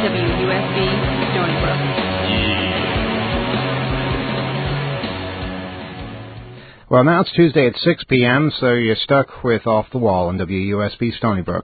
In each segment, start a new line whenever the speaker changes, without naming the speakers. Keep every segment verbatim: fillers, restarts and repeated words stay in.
W U S B Stony Brook.
Well, now it's Tuesday at six p.m., so you're stuck with Off the Wall on W U S B Stony Brook.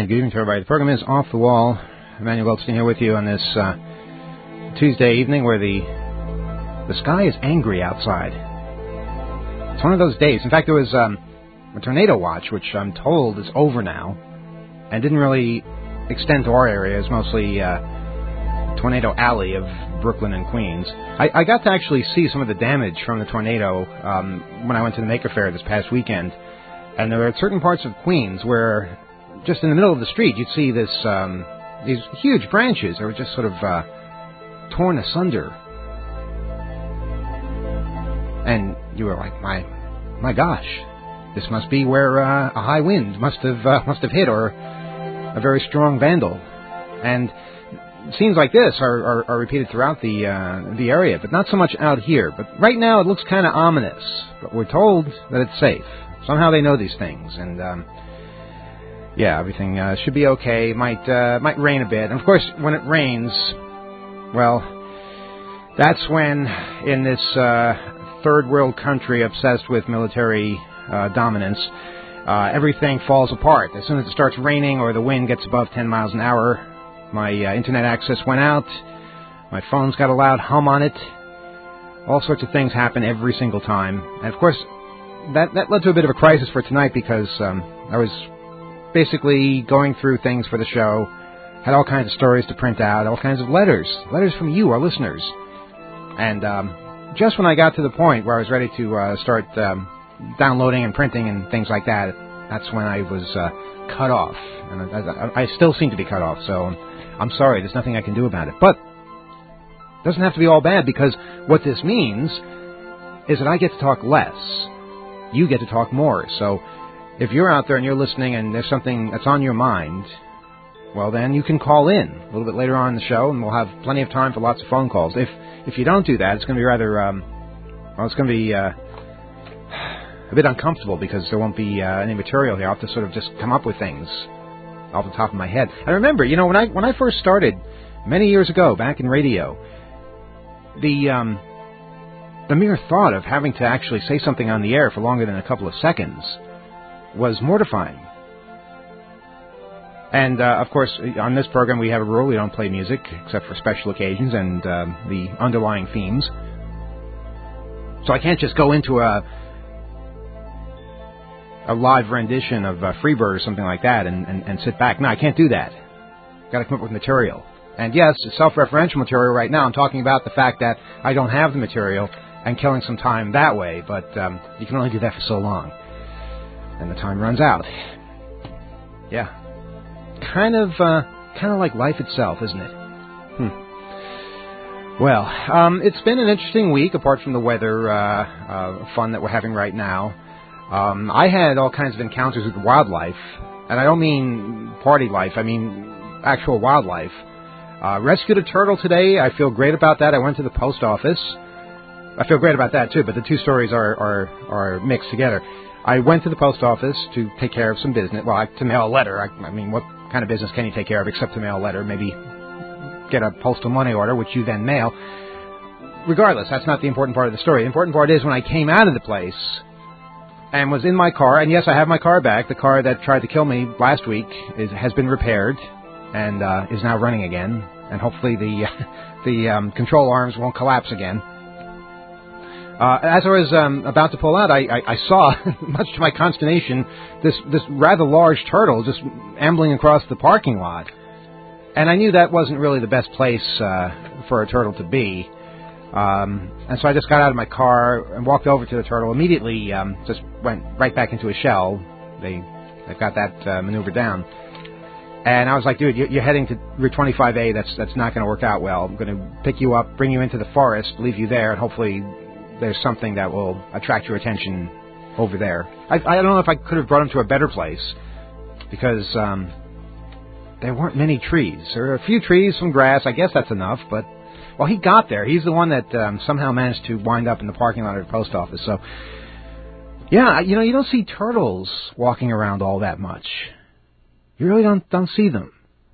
good evening to everybody. The program is Off the Wall. Emmanuel Goldstein here with you on this uh, Tuesday evening where the the sky is angry outside. It's one of those days. In fact, there was um, a tornado watch, which I'm told is over now, and didn't really extend to our area. It's mostly uh, Tornado Alley of Brooklyn and Queens. I, I got to actually see some of the damage from the tornado um, when I went to the Maker Faire this past weekend. And there were certain parts of Queens where, just in the middle of the street, you'd see this um, these huge branches that were just sort of uh, torn asunder. And you were like, my my gosh, this must be where uh, a high wind must have uh, must have hit, or a very strong vandal. And scenes like this are, are, are repeated throughout the uh, the area, but not so much out here. But right now it looks kind of ominous. But we're told that it's safe. Somehow they know these things, and um, yeah, everything uh, should be okay. Might uh, might rain a bit, and of course, when it rains, well, that's when in this uh, third world country obsessed with military uh, dominance, uh, everything falls apart. As soon as it starts raining or the wind gets above ten miles an hour, my uh, internet access went out. My phone's got a loud hum on it. All sorts of things happen every single time, and of course, That that led to a bit of a crisis for tonight because um, I was basically going through things for the show, had all kinds of stories to print out, all kinds of letters, letters from you, our listeners. And um, just when I got to the point where I was ready to uh, start um, downloading and printing and things like that, that's when I was uh, cut off. And I, I still seem to be cut off, so I'm sorry, there's nothing I can do about it. But it doesn't have to be all bad, because what this means is that I get to talk less. You get to talk more. So if you're out there and you're listening and there's something that's on your mind, well, then you can call in a little bit later on in the show, and we'll have plenty of time for lots of phone calls. If if you don't do that, it's going to be rather, um, well, it's going to be uh, a bit uncomfortable, because there won't be uh, any material here. I'll have to sort of just come up with things off the top of my head. And remember, you know, when I when I first started many years ago, back in radio, the um, The mere thought of having to actually say something on the air for longer than a couple of seconds was mortifying. And, uh, of course, on this program we have a rule. We don't play music except for special occasions and uh, the underlying themes. So I can't just go into a a live rendition of uh, Freebird or something like that and, and, and sit back. No, I can't do that. Got to come up with material. And, yes, it's self-referential material right now. I'm talking about the fact that I don't have the material and killing some time that way, but um, you can only do that for so long. And the time runs out. Yeah. Kind of uh, kind of like life itself, isn't it? Hmm. Well, um, it's been an interesting week, apart from the weather uh, uh, fun that we're having right now. Um, I had all kinds of encounters with wildlife, and I don't mean party life, I mean actual wildlife. Uh, rescued a turtle today. I feel great about that. I went to the post office. I feel great about that, too, but the two stories are, are, are mixed together. I went to the post office to take care of some business. Well, I, to mail a letter. I, I mean, what kind of business can you take care of except to mail a letter? Maybe get a postal money order, which you then mail. Regardless, that's not the important part of the story. The important part is when I came out of the place and was in my car, and yes, I have my car back. The car that tried to kill me last week is, has been repaired and uh, is now running again. And hopefully the, the um, control arms won't collapse again. Uh, as I was um, about to pull out, I, I, I saw, much to my consternation, this, this rather large turtle just ambling across the parking lot. And I knew that wasn't really the best place uh, for a turtle to be. Um, and so I just got out of my car and walked over to the turtle. Immediately um, just went right back into a shell. They, they've got that uh, maneuver down. And I was like, dude, you're heading to Route twenty-five A. That's, that's not going to work out well. I'm going to pick you up, bring you into the forest, leave you there, and hopefully there's something that will attract your attention over there. I, I don't know if I could have brought him to a better place, because um, there weren't many trees. There were a few trees, some grass. I guess that's enough. But, well, he got there. He's the one that um, somehow managed to wind up in the parking lot of the post office. So, yeah, you know, you don't see turtles walking around all that much. You really don't don't see them.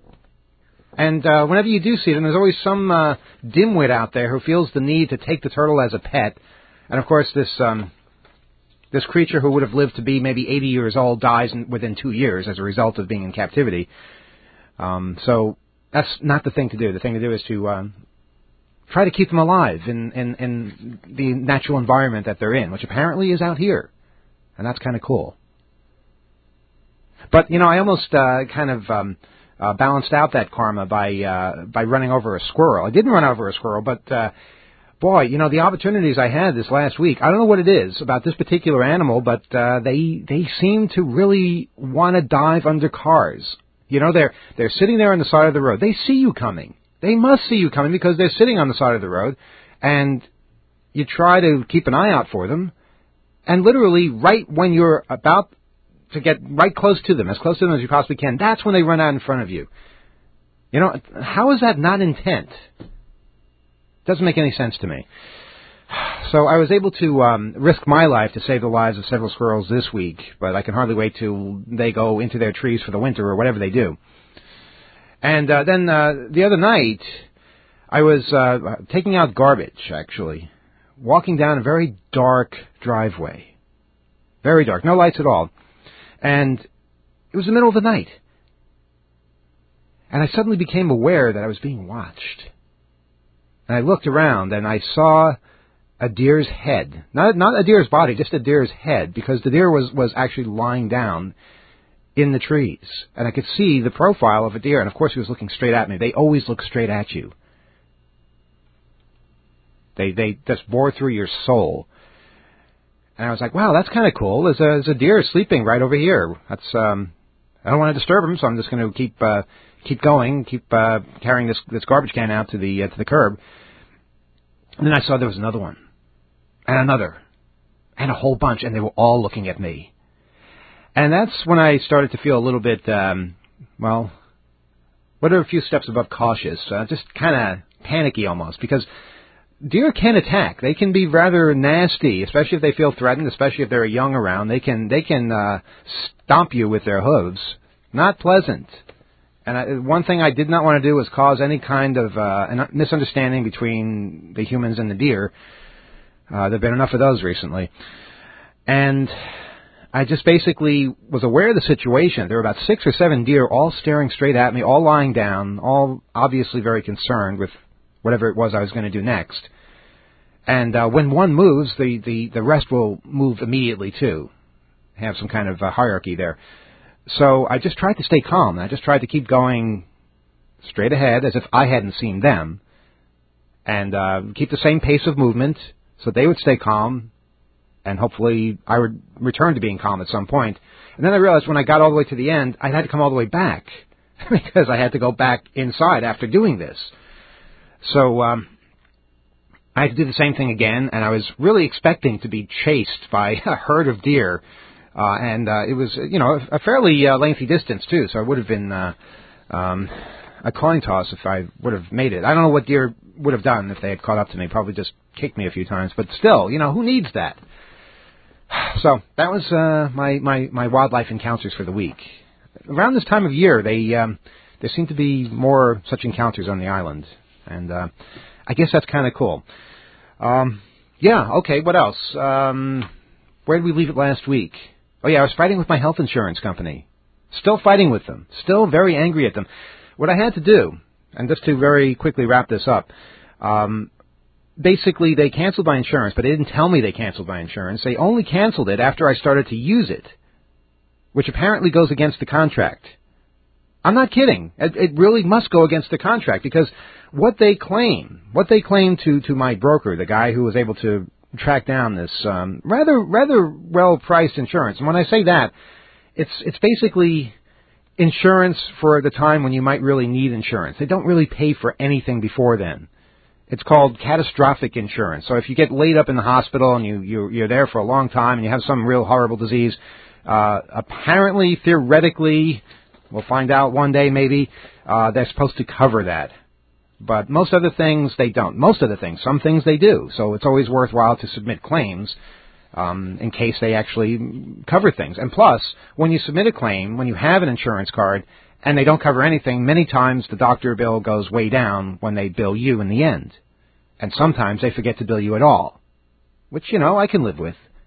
And uh, whenever you do see them, there's always some uh, dimwit out there who feels the need to take the turtle as a pet. And, of course, this um, this creature who would have lived to be maybe eighty years old dies in, within two years as a result of being in captivity. Um, so that's not the thing to do. The thing to do is to um, try to keep them alive in, in, in the natural environment that they're in, which apparently is out here. And that's kind of cool. But, you know, I almost uh, kind of um, uh, balanced out that karma by uh, by running over a squirrel. I didn't run over a squirrel, but, uh, boy, you know, the opportunities I had this last week, I don't know what it is about this particular animal, but uh, they they seem to really want to dive under cars. You know, they're they're sitting there on the side of the road. They see you coming. They must see you coming because they're sitting on the side of the road, and you try to keep an eye out for them, and literally right when you're about to get right close to them, as close to them as you possibly can, that's when they run out in front of you. You know, how is that not intent? Doesn't make any sense to me. So I was able to um, risk my life to save the lives of several squirrels this week, but I can hardly wait till they go into their trees for the winter or whatever they do. And uh, then uh, the other night, I was uh, taking out garbage, actually, walking down a very dark driveway. Very dark, no lights at all. And it was the middle of the night. And I suddenly became aware that I was being watched. And I looked around and I saw a deer's head. Not not a deer's body, just a deer's head, because the deer was, was actually lying down in the trees. And I could see the profile of a deer, and of course he was looking straight at me. They always look straight at you. They they just bore through your soul. And I was like, wow, that's kind of cool. There's a, there's a deer sleeping right over here. That's um, I don't want to disturb him, so I'm just going to keep uh, keep going, keep uh, carrying this this garbage can out to the uh, to the curb. And then I saw there was another one, and another, and a whole bunch, and they were all looking at me. And that's when I started to feel a little bit, um, well, what are a few steps above cautious, uh, just kind of panicky almost, because deer can attack. They can be rather nasty, especially if they feel threatened, especially if there are young around. They can they can uh, stomp you with their hooves. Not pleasant. And I, one thing I did not want to do was cause any kind of uh, misunderstanding between the humans and the deer. Uh, there have been enough of those recently. And I just basically was aware of the situation. There were about six or seven deer all staring straight at me, all lying down, all obviously very concerned with whatever it was I was going to do next. And uh, when one moves, the, the, the rest will move immediately too. Have some kind of uh, hierarchy there. So I just tried to stay calm. I just tried to keep going straight ahead as if I hadn't seen them. And uh, keep the same pace of movement so they would stay calm. And hopefully I would return to being calm at some point. And then I realized when I got all the way to the end, I had to come all the way back. Because I had to go back inside after doing this. So um, I had to do the same thing again, and I was really expecting to be chased by a herd of deer, uh, and uh, it was, you know, a fairly uh, lengthy distance too. So it would have been uh, um, a coin toss if I would have made it. I don't know what deer would have done if they had caught up to me. Probably just kicked me a few times, but still, you know, who needs that? So that was uh, my, my my wildlife encounters for the week. Around this time of year, they um, there seem to be more such encounters on the island. And uh, I guess that's kind of cool. Um, yeah, okay, what else? Um, where did we leave it last week? Oh, yeah, I was fighting with my health insurance company. Still fighting with them. Still very angry at them. What I had to do, and just to very quickly wrap this up, um, basically they canceled my insurance, but they didn't tell me they canceled my insurance. They only canceled it after I started to use it, which apparently goes against the contract. I'm not kidding. It, it really must go against the contract because what they claim, what they claim to, to my broker, the guy who was able to track down this um, rather rather well-priced insurance. And when I say that, it's it's basically insurance for the time when you might really need insurance. They don't really pay for anything before then. It's called catastrophic insurance. So if you get laid up in the hospital and you, you, you're there for a long time and you have some real horrible disease, uh, apparently, theoretically, we'll find out one day maybe, uh, they're supposed to cover that. But most other things, they don't. Most other things. Some things they do. So it's always worthwhile to submit claims um, in case they actually cover things. And plus, when you submit a claim, when you have an insurance card, and they don't cover anything, many times the doctor bill goes way down when they bill you in the end. And sometimes they forget to bill you at all. Which, you know, I can live with.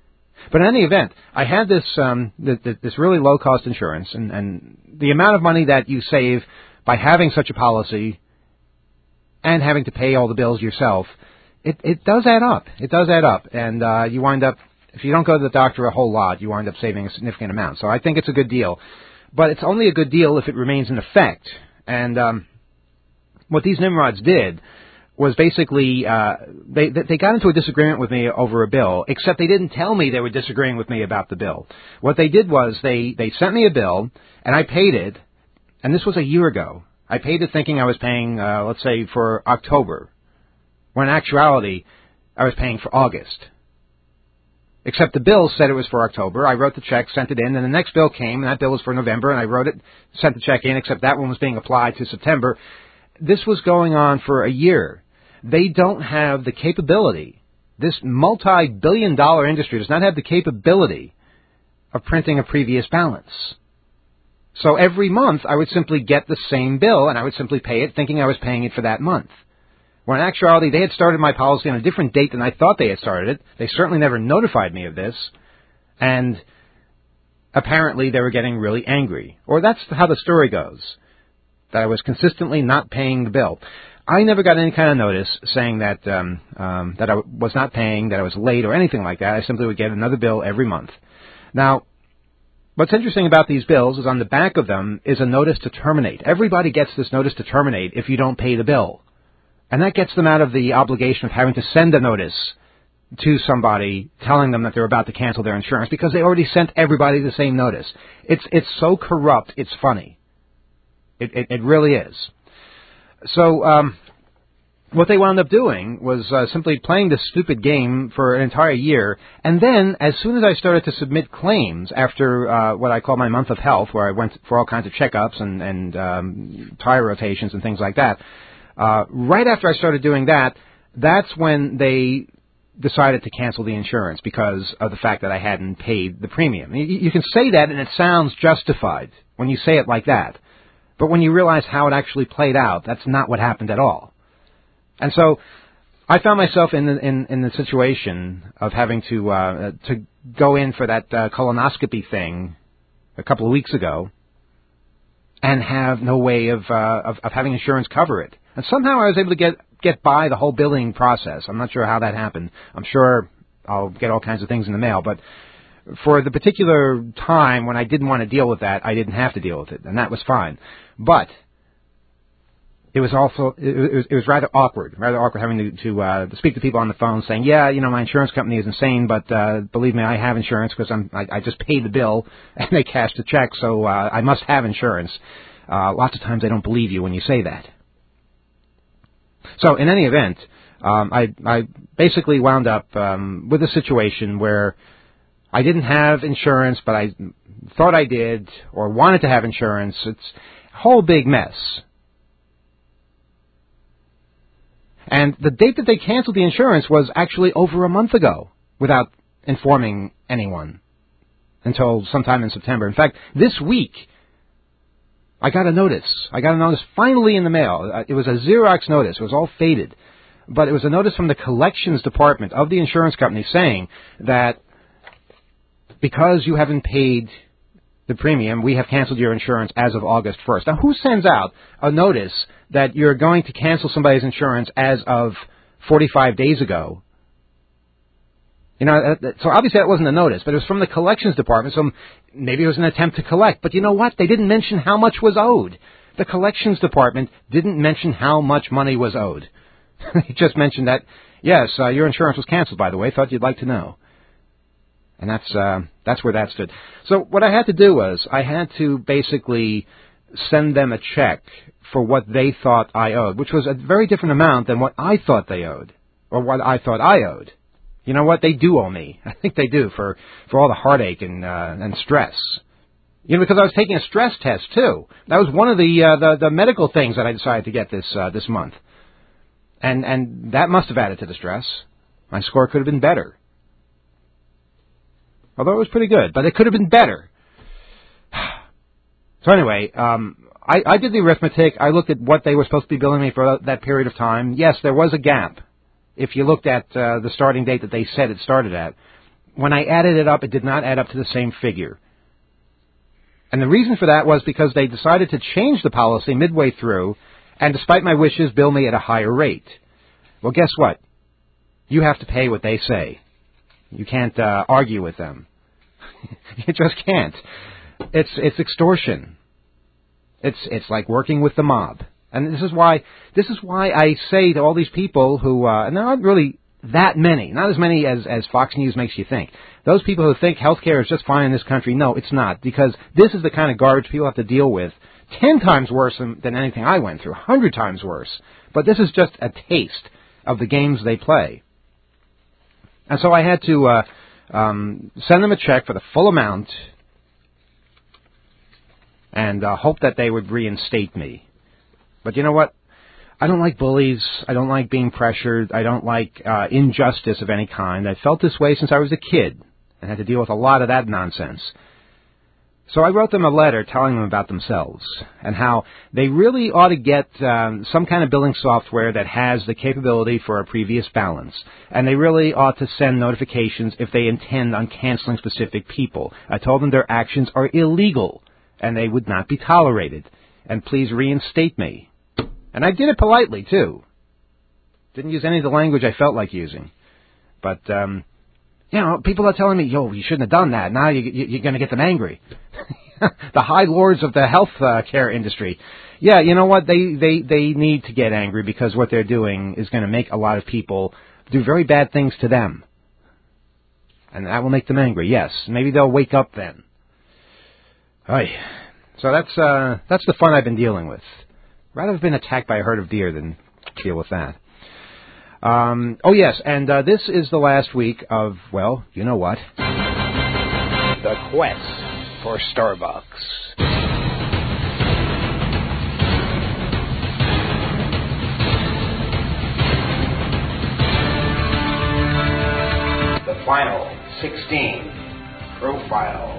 But in any event, I had this um, th- th- this really low-cost insurance, and, and the amount of money that you save by having such a policy and having to pay all the bills yourself, it, it does add up. It does add up, and uh, you wind up, if you don't go to the doctor a whole lot, you wind up saving a significant amount. So I think it's a good deal. But it's only a good deal if it remains in effect. And um, what these Nimrods did was basically uh, they they got into a disagreement with me over a bill, except they didn't tell me they were disagreeing with me about the bill. What they did was they, they sent me a bill, and I paid it, and this was a year ago. I paid it thinking I was paying, uh, let's say, for October, when in actuality, I was paying for August. Except the bill said it was for October. I wrote the check, sent it in, and the next bill came, and that bill was for November, and I wrote it, sent the check in, except that one was being applied to September. This was going on for a year. They don't have the capability. This multi-billion dollar industry does not have the capability of printing a previous balance. So every month I would simply get the same bill and I would simply pay it thinking I was paying it for that month. When in actuality they had started my policy on a different date than I thought they had started it. They certainly never notified me of this. And apparently they were getting really angry. Or that's how the story goes. That I was consistently not paying the bill. I never got any kind of notice saying that um, um, that I was not paying, that I was late, or anything like that. I simply would get another bill every month. Now, what's interesting about these bills is on the back of them is a notice to terminate. Everybody gets this notice to terminate if you don't pay the bill. And that gets them out of the obligation of having to send a notice to somebody telling them that they're about to cancel their insurance because they already sent everybody the same notice. It's it's so corrupt, it's funny. It, it, it really is. So um, what they wound up doing was uh, simply playing this stupid game for an entire year. And then as soon as I started to submit claims after uh, what I call my month of health, where I went for all kinds of checkups and, and um, tire rotations and things like that, uh, right after I started doing that, that's when they decided to cancel the insurance because of the fact that I hadn't paid the premium. You, you can say that and it sounds justified when you say it like that. But when you realize how it actually played out, that's not what happened at all. And so I found myself in the, in, in the situation of having to uh, to go in for that uh, colonoscopy thing a couple of weeks ago and have no way of, uh, of of having insurance cover it. And somehow I was able to get get by the whole billing process. I'm not sure how that happened. I'm sure I'll get all kinds of things in the mail, but for the particular time when I didn't want to deal with that, I didn't have to deal with it, and that was fine. But it was also it was, it was rather awkward, rather awkward having to to, uh, to speak to people on the phone saying, "Yeah, you know, my insurance company is insane, but uh, believe me, I have insurance because I'm I, I just paid the bill and they cashed the check, so uh, I must have insurance." Uh, lots of times they don't believe you when you say that. So in any event, um, I I basically wound up um, with a situation where I didn't have insurance, but I thought I did or wanted to have insurance. It's a whole big mess. And the date that they canceled the insurance was actually over a month ago without informing anyone until sometime in September. In fact, this week, I got a notice. I got a notice finally in the mail. It was a Xerox notice. It was all faded. But it was a notice from the collections department of the insurance company saying that because you haven't paid the premium, we have canceled your insurance as of August first. Now, who sends out a notice that you're going to cancel somebody's insurance as of forty-five days ago? You know, so obviously that wasn't a notice, but it was from the collections department, so maybe it was an attempt to collect. But you know what? They didn't mention how much was owed. The collections department didn't mention how much money was owed. They just mentioned that, yes, uh, your insurance was canceled, by the way. Thought you'd like to know. And that's uh, that's where that stood. So what I had to do was I had to basically send them a check for what they thought I owed, which was a very different amount than what I thought they owed, or what I thought I owed. You know what? They do owe me. I think they do for, for all the heartache and uh, and stress. You know, because I was taking a stress test too. That was one of the uh, the, the medical things that I decided to get this uh, this month, and and that must have added to the stress. My score could have been better. Although it was pretty good, but it could have been better. So anyway, um, I, I did the arithmetic. I looked at what they were supposed to be billing me for that period of time. Yes, there was a gap. If you looked at uh, the starting date that they said it started at, when I added it up, it did not add up to the same figure. And the reason for that was because they decided to change the policy midway through, and despite my wishes, bill me at a higher rate. Well, guess what? You have to pay what they say. You can't uh, argue with them. You just can't. It's it's extortion. It's it's like working with the mob. And this is why this is why I say to all these people who, uh, and there aren't really that many, not as many as, as Fox News makes you think. Those people who think healthcare is just fine in this country, no, it's not, because this is the kind of garbage people have to deal with. Ten times worse than, than anything I went through, a hundred times worse. But this is just a taste of the games they play. And so I had to uh, um, send them a check for the full amount and uh, hope that they would reinstate me. But you know what? I don't like bullies. I don't like being pressured. I don't like uh, injustice of any kind. I felt this way since I was a kid and had to deal with a lot of that nonsense. So I wrote them a letter telling them about themselves and how they really ought to get um, some kind of billing software that has the capability for a previous balance. And they really ought to send notifications if they intend on canceling specific people. I told them their actions are illegal and they would not be tolerated. And please reinstate me. And I did it politely, too. Didn't use any of the language I felt like using. But, um, you know, people are telling me, yo, you shouldn't have done that. Now you, you, you're going to get them angry. The high lords of the health uh, care industry. Yeah, you know what? They, they, they need to get angry because what they're doing is going to make a lot of people do very bad things to them. And that will make them angry, yes. Maybe they'll wake up then. Oy. So that's, uh, that's the fun I've been dealing with. Rather have been attacked by a herd of deer than deal with that. Um, oh, yes, and uh, this is the last week of, well, you know what? The quest for Starbucks. The final sixteen profile.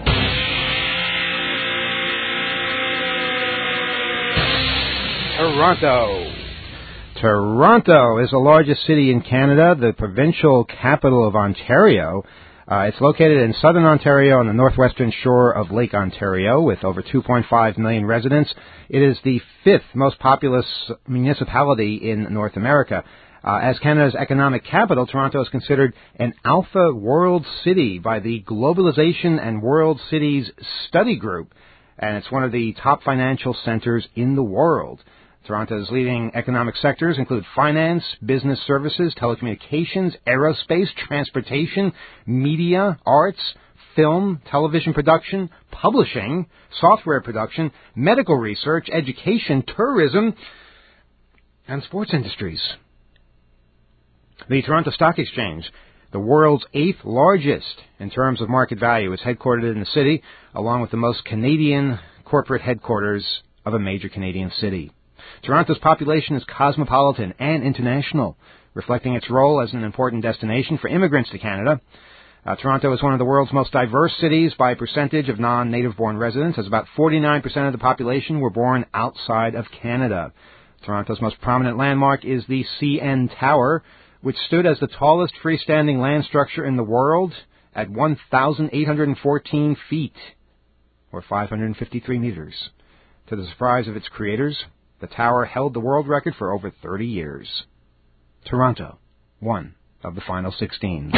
Toronto. Toronto is the largest city in Canada, the provincial capital of Ontario. Uh, it's located in southern Ontario on the northwestern shore of Lake Ontario with over two point five million residents. It is the fifth most populous municipality in North America. Uh, as Canada's economic capital, Toronto is considered an alpha world city by the Globalization and World Cities Study Group, and it's one of the top financial centers in the world. Toronto's leading economic sectors include finance, business services, telecommunications, aerospace, transportation, media, arts, film, television production, publishing, software production, medical research, education, tourism, and sports industries. The Toronto Stock Exchange, the world's eighth largest in terms of market value, is headquartered in the city, along with the most Canadian corporate headquarters of a major Canadian city. Toronto's population is cosmopolitan and international, reflecting its role as an important destination for immigrants to Canada. Uh, Toronto is one of the world's most diverse cities by percentage of non-native-born residents, as about forty-nine percent of the population were born outside of Canada. Toronto's most prominent landmark is the C N Tower, which stood as the tallest freestanding land structure in the world at one thousand eight hundred fourteen feet, or five hundred fifty-three meters. To the surprise of its creators, the tower held the world record for over thirty years. Toronto, one of the final sixteen.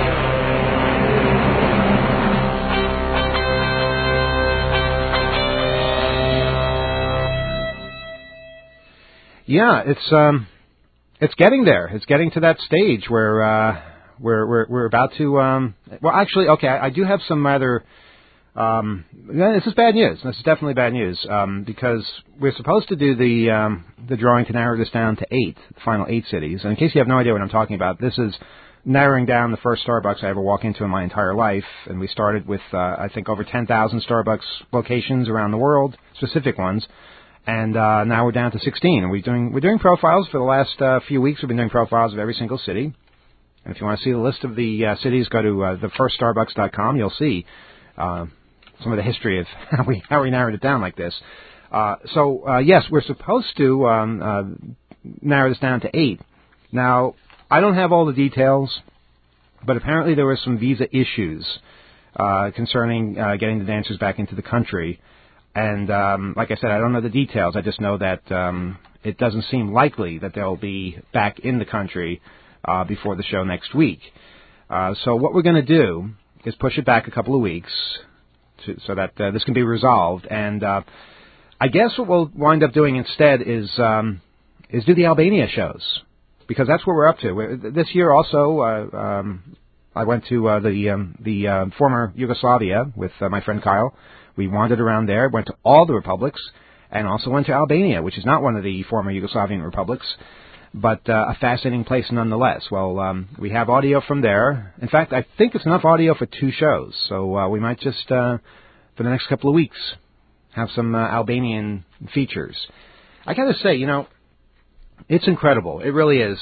Yeah, it's um, it's getting there. It's getting to that stage where uh, we're we're we're about to. Um, well, actually, okay, I, I do have some rather. Um, this is bad news. This is definitely bad news um, because we're supposed to do the um, the drawing to narrow this down to eight, the final eight cities. And in case you have no idea what I'm talking about, this is narrowing down the first Starbucks I ever walk into in my entire life. And we started with, uh, I think, over ten thousand Starbucks locations around the world, specific ones. And uh, now we're down to sixteen. And we're doing we're doing profiles for the last uh, few weeks. We've been doing profiles of every single city. And if you want to see the list of the uh, cities, go to uh, the first starbucks dot com. You'll see uh, some of the history of how we how we narrowed it down like this. Uh, so, uh, yes, we're supposed to um, uh, narrow this down to eight. Now, I don't have all the details. But apparently there were some visa issues uh, concerning uh, getting the dancers back into the country. And um, like I said, I don't know the details. I just know that um, it doesn't seem likely that they'll be back in the country uh, before the show next week. Uh, so what we're going to do is push it back a couple of weeks to, so that uh, this can be resolved. And uh, I guess what we'll wind up doing instead is um, is do the Albania shows, because that's what we're up to. We're, this year also, uh, um, I went to uh, the um, the uh, former Yugoslavia with uh, my friend Kyle. We wandered around there, went to all the republics, and also went to Albania, which is not one of the former Yugoslavian republics, but uh, a fascinating place nonetheless. Well, um, we have audio from there. In fact, I think it's enough audio for two shows, so uh, we might just, uh, for the next couple of weeks, have some uh, Albanian features. I got to say, you know, it's incredible. It really is.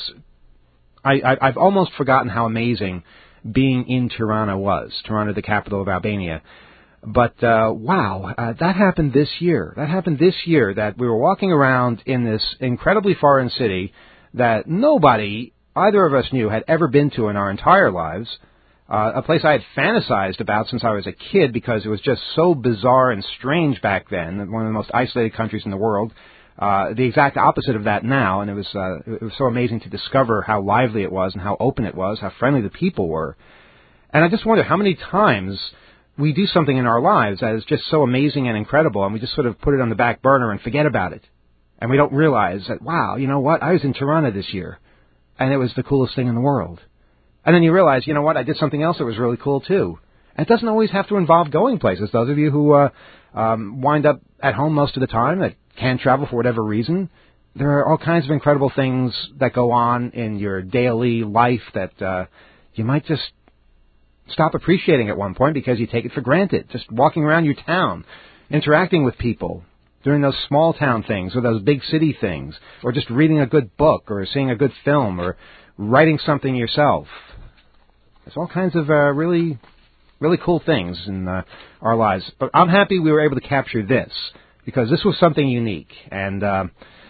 I, I, I've almost forgotten how amazing being in Tirana was, Tirana, the capital of Albania. But, uh, wow, uh, that happened this year. That happened this year, that we were walking around in this incredibly foreign city that nobody, either of us knew, had ever been to in our entire lives. Uh, a place I had fantasized about since I was a kid because it was just so bizarre and strange back then, one of the most isolated countries in the world. Uh, the exact opposite of that now, and it was, uh, it was so amazing to discover how lively it was and how open it was, how friendly the people were. And I just wonder how many times we do something in our lives that is just so amazing and incredible, and we just sort of put it on the back burner and forget about it. And we don't realize that, wow, you know what, I was in Tirana this year, and it was the coolest thing in the world. And then you realize, you know what, I did something else that was really cool, too. And it doesn't always have to involve going places. Those of you who uh, um, wind up at home most of the time that can't travel for whatever reason, there are all kinds of incredible things that go on in your daily life that uh, you might just stop appreciating at one point because you take it for granted. Just walking around your town, interacting with people, doing those small town things or those big city things, or just reading a good book or seeing a good film or writing something yourself. There's all kinds of uh, really, really cool things in uh, our lives. But I'm happy we were able to capture this because this was something unique. And uh,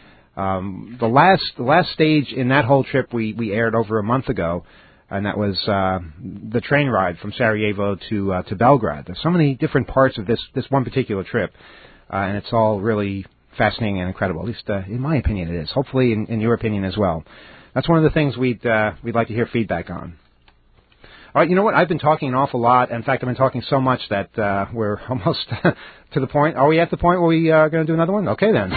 um, the last the last stage in that whole trip we, we aired over a month ago, and that was uh, the train ride from Sarajevo to uh, to Belgrade. There's so many different parts of this this one particular trip, uh, and it's all really fascinating and incredible. At least, uh, in my opinion, it is. Hopefully, in, in your opinion as well. That's one of the things we'd uh, we'd like to hear feedback on. All right, you know what? I've been talking an awful lot. In fact, I've been talking so much that uh, we're almost to the point. Are we at the point where we are going to do another one? Okay, then.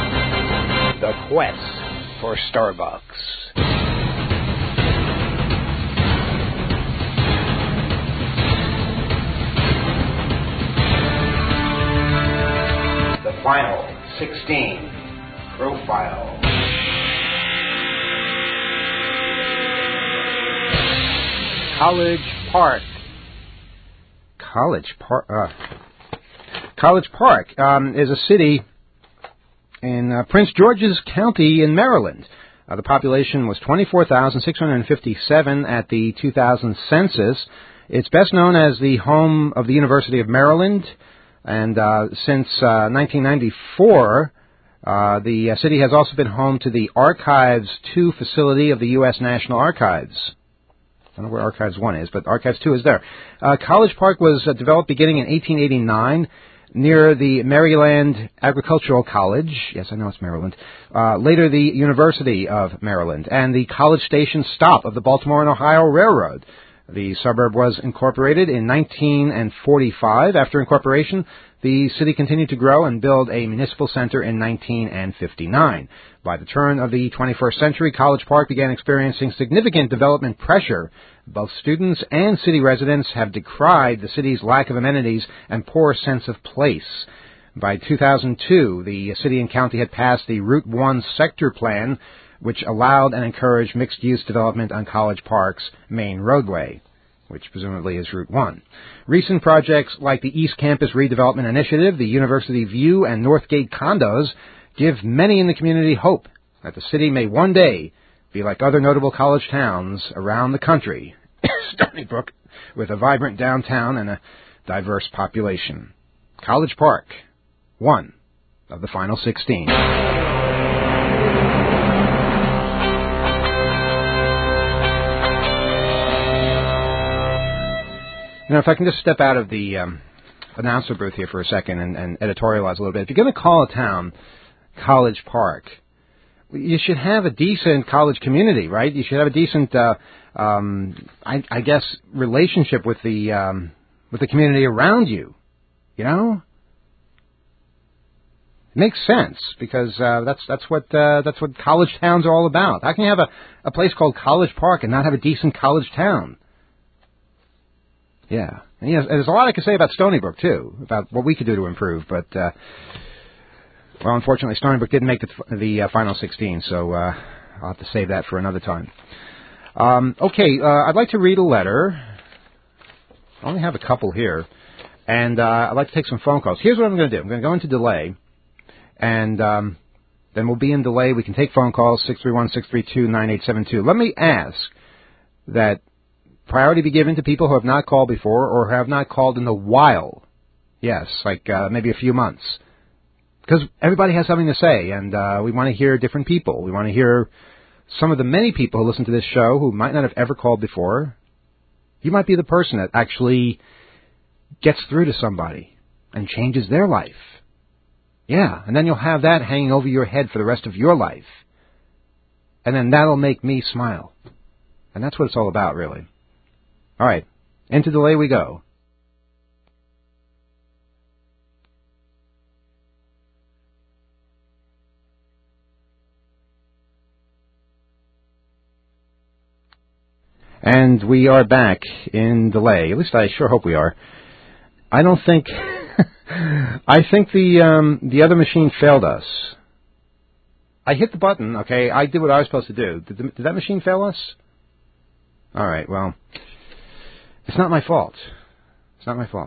The quest for Starbucks. The final sixteen profile. College Park. College Park. Uh, College Park um, is a city in uh, Prince George's County in Maryland. Uh, the population was twenty-four thousand six hundred fifty-seven at the two thousand census. It's best known as the home of the University of Maryland, and uh, since uh, nineteen ninety-four, uh, the uh, city has also been home to the Archives two facility of the U S National Archives. I don't know where Archives one is, but Archives two is there. Uh, College Park was uh, developed beginning in eighteen eighty-nine near the Maryland Agricultural College. Yes, I know it's Maryland. Uh, later, the University of Maryland and the College Station stop of the Baltimore and Ohio Railroad. The suburb was incorporated in nineteen forty-five. After incorporation, the city continued to grow and build a municipal center in nineteen fifty-nine. By the turn of the twenty-first century, College Park began experiencing significant development pressure. Both students and city residents have decried the city's lack of amenities and poor sense of place. By two thousand two, the city and county had passed the Route one sector plan, which allowed and encouraged mixed-use development on College Park's main roadway, which presumably is Route one. Recent projects like the East Campus Redevelopment Initiative, the University View, and Northgate condos give many in the community hope that the city may one day be like other notable college towns around the country, Stony Brook, with a vibrant downtown and a diverse population. College Park, one of the final sixteen. know, if I can just step out of the um, announcer booth here for a second and, and editorialize a little bit. If you're going to call a town College Park, you should have a decent college community, right? You should have a decent, uh, um, I, I guess, relationship with the um, with the community around you. You know, it makes sense because uh, that's that's what uh, that's what college towns are all about. How can you have a, a place called College Park and not have a decent college town? Yeah, and, you know, there's a lot I could say about Stony Brook too, about what we could do to improve, but. Uh, Well, unfortunately, Stony Brook didn't make the, the uh, final sixteen, so uh, I'll have to save that for another time. Um, okay, uh, I'd like to read a letter. I only have a couple here, and uh, I'd like to take some phone calls. Here's what I'm going to do. I'm going to go into delay, and um, then we'll be in delay. We can take phone calls, six three one, six three two, nine eight seven two. Let me ask that priority be given to people who have not called before or have not called in a while. Yes, like uh, maybe a few months. Because everybody has something to say, and uh, we want to hear different people. We want to hear some of the many people who listen to this show who might not have ever called before. You might be the person that actually gets through to somebody and changes their life. Yeah, and then you'll have that hanging over your head for the rest of your life. And then that'll make me smile. And that's what it's all about, really. All right, into delay we go. And we are back in delay. At least I sure hope we are. I don't think... I think the um, the other machine failed us. I hit the button, okay? I did what I was supposed to do. Did, the, did that machine fail us? All right, well, it's not my fault. It's not my fault.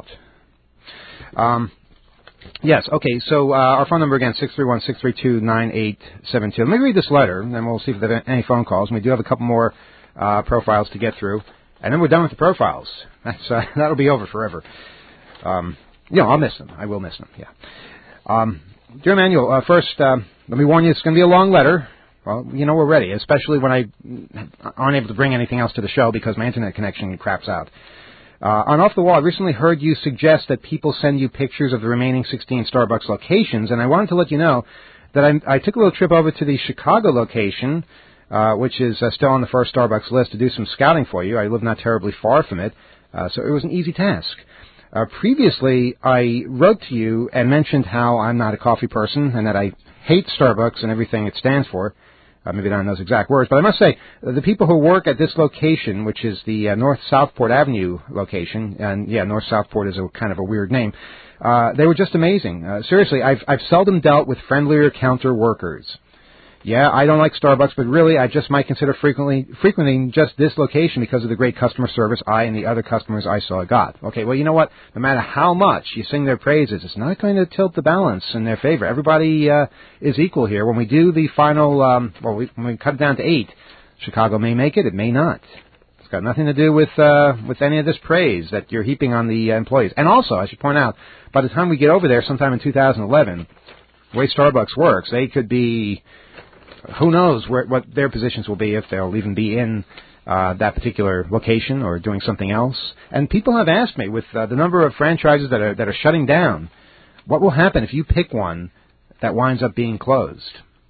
Um, yes, okay, so uh, our phone number again, six three one, six three two, nine eight seven two. Let me read this letter, and then we'll see if there are any phone calls. And we do have a couple more... Uh, profiles to get through, and then we're done with the profiles. That's uh, that'll be over forever. Um, you know, I'll miss them. I will miss them. Yeah. Um, dear Emmanuel, uh, first, uh, let me warn you, it's going to be a long letter. Well, you know, we're ready, especially when I aren't able to bring anything else to the show because my internet connection craps out. Uh, on Off the Wall, I recently heard you suggest that people send you pictures of the remaining sixteen Starbucks locations, and I wanted to let you know that I, I took a little trip over to the Chicago location. Uh, which is uh, still on the first Starbucks list, to do some scouting for you. I live not terribly far from it, uh, so it was an easy task. Uh, previously, I wrote to you and mentioned how I'm not a coffee person and that I hate Starbucks and everything it stands for. Uh, maybe not in those exact words, but I must say, uh, the people who work at this location, which is the uh, North Southport Avenue location, and yeah, North Southport is a kind of a weird name, uh, they were just amazing. Uh, seriously, I've, I've seldom dealt with friendlier counter workers. Yeah, I don't like Starbucks, but really I just might consider frequently frequenting just this location because of the great customer service I and the other customers I saw got. Okay, well, you know what? No matter how much you sing their praises, it's not going to tilt the balance in their favor. Everybody uh, is equal here. When we do the final, um, well, we, when we cut it down to eight, Chicago may make it, it may not. It's got nothing to do with uh, with any of this praise that you're heaping on the uh, employees. And also, I should point out, by the time we get over there sometime in two thousand eleven, the way Starbucks works, they could be... Who knows where, what their positions will be, if they'll even be in uh, that particular location or doing something else. And people have asked me, with uh, the number of franchises that are that are shutting down, what will happen if you pick one that winds up being closed?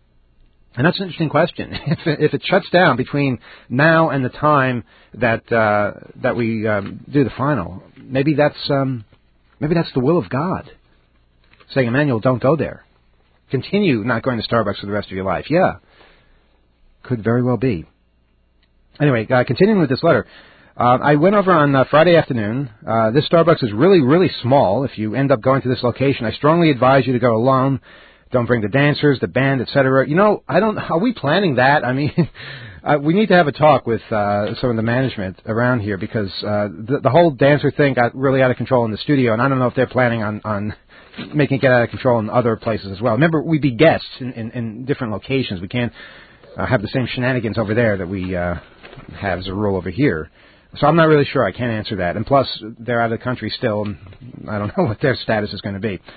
And that's an interesting question. if, it, if it shuts down between now and the time that uh, that we um, do the final, maybe that's um, maybe that's the will of God, saying, Emmanuel, don't go there. Continue not going to Starbucks for the rest of your life. Yeah, could very well be. Anyway, uh, continuing with this letter, uh, I went over on uh, Friday afternoon. Uh, this Starbucks is really, really small. If you end up going to this location, I strongly advise you to go alone. Don't bring the dancers, the band, et cetera. You know, I don't. Are we planning that? I mean, uh, we need to have a talk with uh, some of the management around here because uh, the, the whole dancer thing got really out of control in the studio, and I don't know if they're planning on. on making it get out of control in other places as well. Remember, we be guests in, in, in different locations. We can't uh, have the same shenanigans over there that we uh, have as a rule over here. So I'm not really sure. I can't answer that. And plus, they're out of the country still, and I don't know what their status is going to be.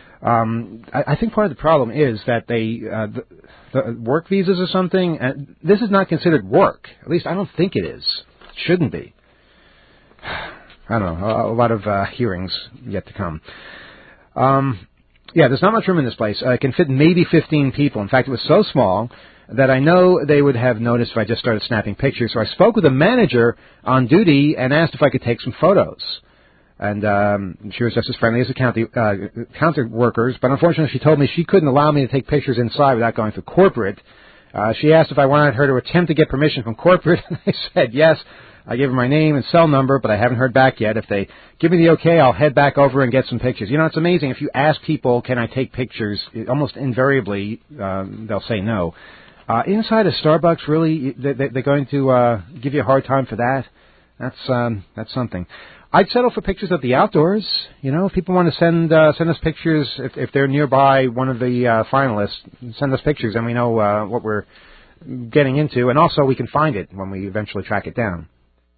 Um, I, I think part of the problem is that they uh, the, the work visas or something. And this is not considered work. At least I don't think it is. It shouldn't be. I don't know, a, a lot of uh, hearings yet to come. Um, yeah, there's not much room in this place. Uh, it can fit maybe fifteen people. In fact, it was so small that I know they would have noticed if I just started snapping pictures. So I spoke with the manager on duty and asked if I could take some photos. And um, she was just as friendly as the county, uh, counter workers, but unfortunately she told me she couldn't allow me to take pictures inside without going through corporate. Uh, she asked if I wanted her to attempt to get permission from corporate, and I said yes. I gave her my name and cell number, but I haven't heard back yet. If they give me the okay, I'll head back over and get some pictures. You know, it's amazing. If you ask people, can I take pictures, it, almost invariably um, they'll say no. Uh, inside a Starbucks, really, they, they're going to uh, give you a hard time for that? That's um, that's something. I'd settle for pictures of the outdoors. You know, if people want to send uh, send us pictures, if, if they're nearby one of the uh, finalists, send us pictures, and we know uh, what we're getting into, and also we can find it when we eventually track it down.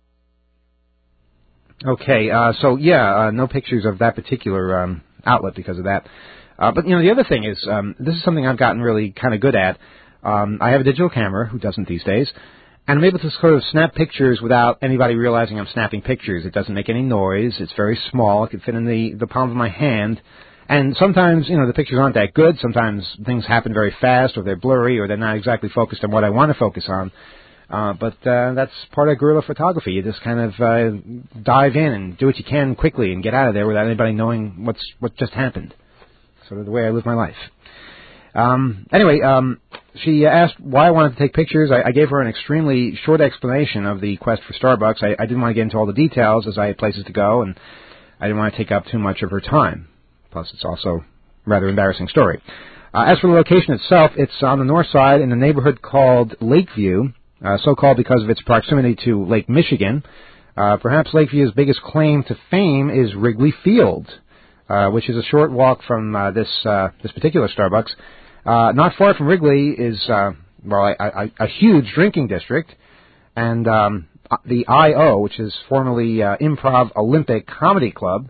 Okay, uh, so yeah, uh, no pictures of that particular um, outlet because of that. Uh, but, you know, the other thing is, um, this is something I've gotten really kind of good at. Um, I have a digital camera, who doesn't these days, and I'm able to sort of snap pictures without anybody realizing I'm snapping pictures. It doesn't make any noise. It's very small. It can fit in the, the palm of my hand. And sometimes, you know, the pictures aren't that good. Sometimes things happen very fast, or they're blurry, or they're not exactly focused on what I want to focus on. Uh, but uh, that's part of guerrilla photography. You just kind of uh, dive in and do what you can quickly and get out of there without anybody knowing what's what just happened. Sort of the way I live my life. Um, anyway, um, she asked why I wanted to take pictures. I, I gave her an extremely short explanation of the quest for Starbucks. I, I didn't want to get into all the details as I had places to go, and I didn't want to take up too much of her time. Plus, it's also a rather embarrassing story. Uh, as for the location itself, it's on the north side in a neighborhood called Lakeview. Uh, so-called because of its proximity to Lake Michigan. Uh, perhaps Lakeview's biggest claim to fame is Wrigley Field, uh, which is a short walk from uh, this uh, this particular Starbucks. Uh, not far from Wrigley is, uh, well, a, a, a huge drinking district, and um, the I O, which is formerly uh, Improv Olympic Comedy Club,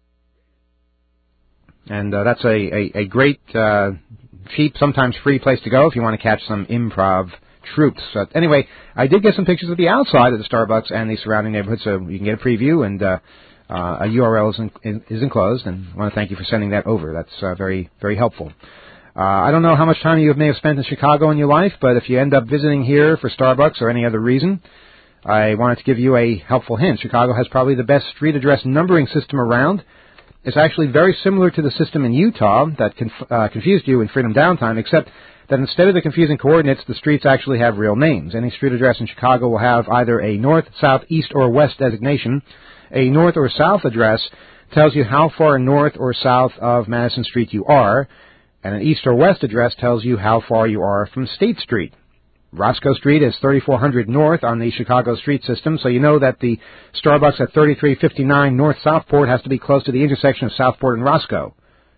and uh, that's a, a, a great, uh, cheap, sometimes free place to go if you want to catch some improv troops. Uh, anyway, I did get some pictures of the outside of the Starbucks and the surrounding neighborhood, so you can get a preview, and uh, uh, a U R L is, in, is enclosed, and I want to thank you for sending that over. That's uh, very, very helpful. Uh, I don't know how much time you may have spent in Chicago in your life, but if you end up visiting here for Starbucks or any other reason, I wanted to give you a helpful hint. Chicago has probably the best street address numbering system around. It's actually very similar to the system in Utah that conf- uh, confused you in Freedom Downtime, except that instead of the confusing coordinates, the streets actually have real names. Any street address in Chicago will have either a north, south, east, or west designation. A north or south address tells you how far north or south of Madison Street you are, and an east or west address tells you how far you are from State Street. Roscoe Street is thirty-four hundred north on the Chicago street system, so you know that the Starbucks at thirty-three fifty-nine North Southport has to be close to the intersection of Southport and Roscoe.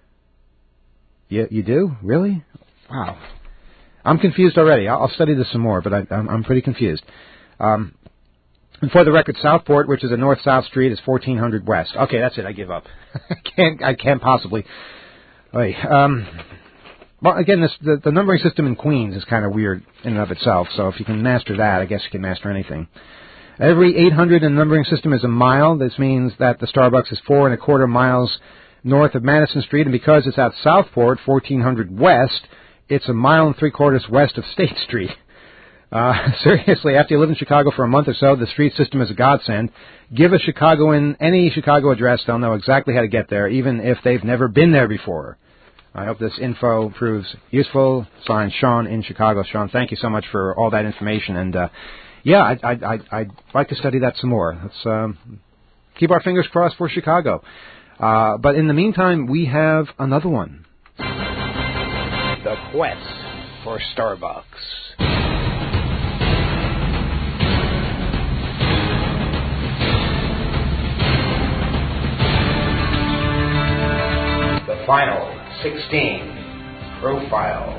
You, you do? Really? Wow. I'm confused already. I'll study this some more, but I, I'm, I'm pretty confused. Um, and for the record, Southport, which is a north-south street, is fourteen hundred west. Okay, that's it. I give up. I can't. I can't possibly. Wait. Um, well, again, this, the, the numbering system in Queens is kind of weird in and of itself. So if you can master that, I guess you can master anything. Every eight hundred in the numbering system is a mile. This means that the Starbucks is four and a quarter miles north of Madison Street, and because it's at Southport, fourteen hundred west, it's a mile and three quarters west of State Street. Uh, seriously, after you live in Chicago for a month or so, the street system is a godsend. Give a Chicagoan any Chicago address, they'll know exactly how to get there, even if they've never been there before. I hope this info proves useful. Signed, Sean in Chicago. Sean, thank you so much for all that information. And, uh, yeah, I'd, I'd, I'd, I'd like to study that some more. Let's um, keep our fingers crossed for Chicago. Uh, but in the meantime, we have another one. The quest for Starbucks. The final sixteen profile.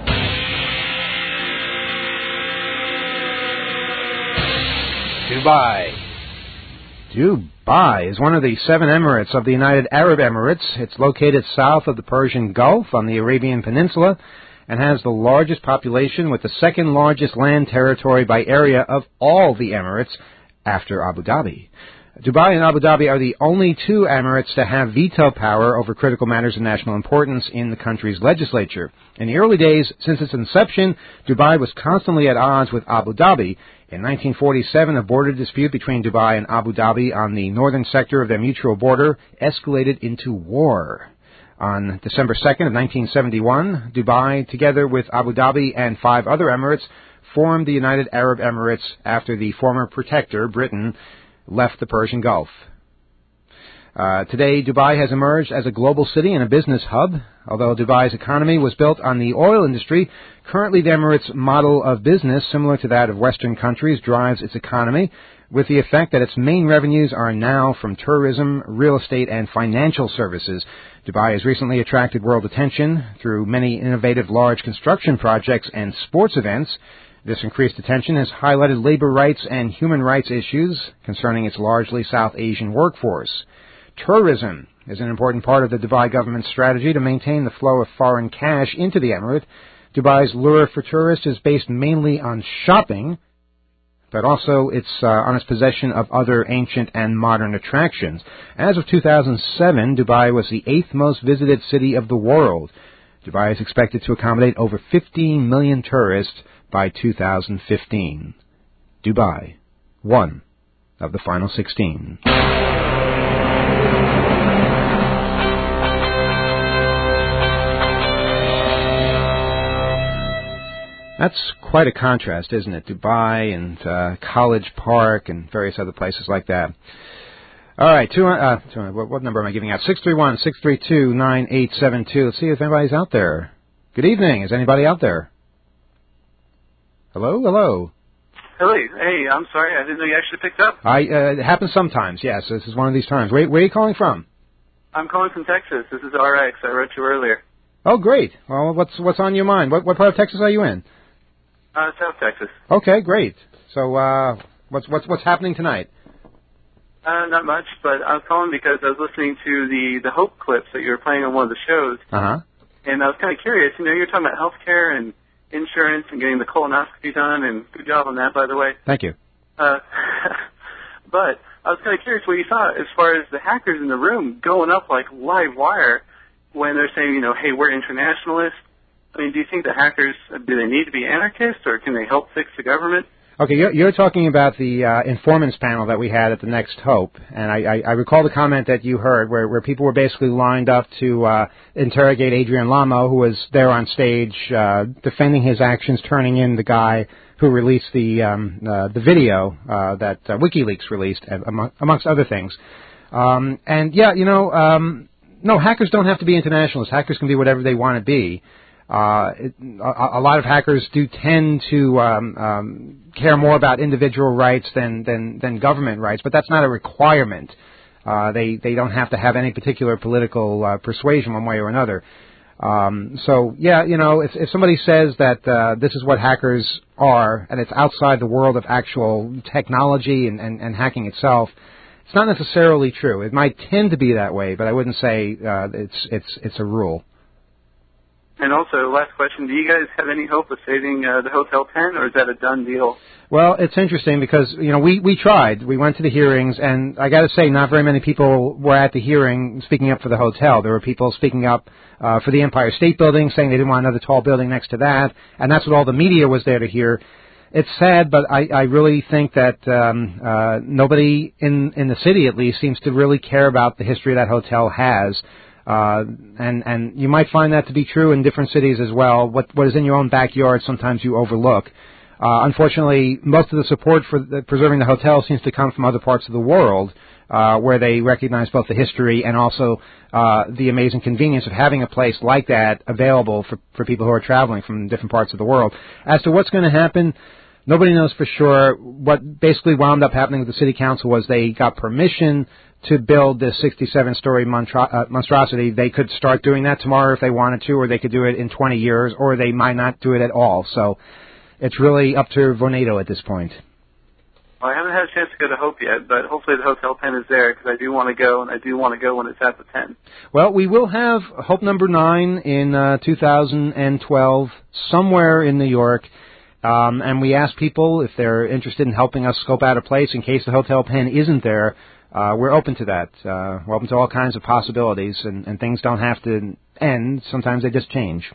Dubai. Dubai is one of the seven emirates of the United Arab Emirates. It's located south of the Persian Gulf on the Arabian Peninsula and has the largest population with the second largest land territory by area of all the Emirates after Abu Dhabi. Dubai and Abu Dhabi are the only two Emirates to have veto power over critical matters of national importance in the country's legislature. In the early days, since its inception, Dubai was constantly at odds with Abu Dhabi. In nineteen forty-seven, a border dispute between Dubai and Abu Dhabi on the northern sector of their mutual border escalated into war. On December second of nineteen seventy-one, Dubai, together with Abu Dhabi and five other Emirates, formed the United Arab Emirates after the former protector, Britain, left the Persian Gulf. Uh, today, Dubai has emerged as a global city and a business hub. Although Dubai's economy was built on the oil industry, currently the Emirates' model of business, similar to that of Western countries, drives its economy, with the effect that its main revenues are now from tourism, real estate, and financial services. Dubai has recently attracted world attention through many innovative large construction projects and sports events. This increased attention has highlighted labor rights and human rights issues concerning its largely South Asian workforce. Tourism is an important part of the Dubai government's strategy to maintain the flow of foreign cash into the emirate. Dubai's lure for tourists is based mainly on shopping, but also it's uh, on its possession of other ancient and modern attractions. As of two thousand seven, Dubai was the eighth most visited city of the world. Dubai is expected to accommodate over fifteen million tourists by two thousand fifteen. Dubai, one of the final sixteen. That's quite a contrast, isn't it? Dubai and uh, College Park and various other places like that. All right, two, uh, two, what, what number am I giving out? six three one, six three two, nine eight seven two. Let's see if anybody's out there. Good evening. Is anybody out there? Hello? Hello?
Hello. Hey, I'm sorry. I didn't know you actually picked up.
I, uh, it happens sometimes, yes. This is one of these times. Where, where are you calling from?
I'm calling from Texas. This is R X. I wrote you earlier.
Oh, great. Well, what's what's on your mind? What, what part of Texas are you in?
Uh, South Texas.
Okay, great. So, uh, what's what's what's happening tonight?
Uh, not much, but I was calling because I was listening to the, the Hope clips that you were playing on one of the shows.
Uh-huh.
And I was kind of curious. You know, you're talking about healthcare and insurance and getting the colonoscopy done, and good job on that, by the way.
Thank you.
Uh, but I was kind of curious what you thought as far as the hackers in the room going up like live wire when they're saying, you know, hey, we're internationalists. I mean, do you think the hackers, do they need to be anarchists, or can they help fix the government?
Okay, you're, you're talking about the uh, informants panel that we had at the Next Hope, and I, I, I recall the comment that you heard where, where people were basically lined up to uh, interrogate Adrian Lamo, who was there on stage uh, defending his actions, turning in the guy who released the um, uh, the video uh, that uh, WikiLeaks released, among, amongst other things. Um, and yeah, you know, um, no, hackers don't have to be internationalists. Hackers can be whatever they want to be. Uh, it, a, a lot of hackers do tend to um, um, care more about individual rights than, than, than government rights, but that's not a requirement. Uh, they they don't have to have any particular political uh, persuasion one way or another. Um, so yeah, you know, if, if somebody says that uh, this is what hackers are, and it's outside the world of actual technology and, and, and hacking itself, it's not necessarily true. It might tend to be that way, but I wouldn't say uh, it's it's it's a rule.
And also, last question, do you guys have any hope of saving uh, the Hotel Penn, or is that a done deal?
Well, it's interesting because, you know, we, we tried. We went to the hearings, and I got to say, not very many people were at the hearing speaking up for the hotel. There were people speaking up uh, for the Empire State Building, saying they didn't want another tall building next to that, and that's what all the media was there to hear. It's sad, but I, I really think that um, uh, nobody in, in the city, at least, seems to really care about the history that hotel has. Uh, and, and you might find that to be true in different cities as well. What, what is in your own backyard, sometimes you overlook. Uh, unfortunately, most of the support for the, preserving the hotel seems to come from other parts of the world, uh, where they recognize both the history and also, uh, the amazing convenience of having a place like that available for, for people who are traveling from different parts of the world. As to what's going to happen, nobody knows for sure. What basically wound up happening with the city council was they got permission to build this sixty-seven story monstro- uh, monstrosity. They could start doing that tomorrow if they wanted to, or they could do it in twenty years, or they might not do it at all. So it's really up to Vornado at this point.
Well, I haven't had a chance to go to Hope yet, but hopefully the Hotel Penn is there, because I do want to go, and I do want to go when it's at the Penn.
Well, we will have Hope number nine in uh, two thousand twelve somewhere in New York. Um, and we asked people if they're interested in helping us scope out a place in case the Hotel Penn isn't there. uh, we're open to that. Uh, we're open to all kinds of possibilities, and, and things don't have to end. Sometimes they just change.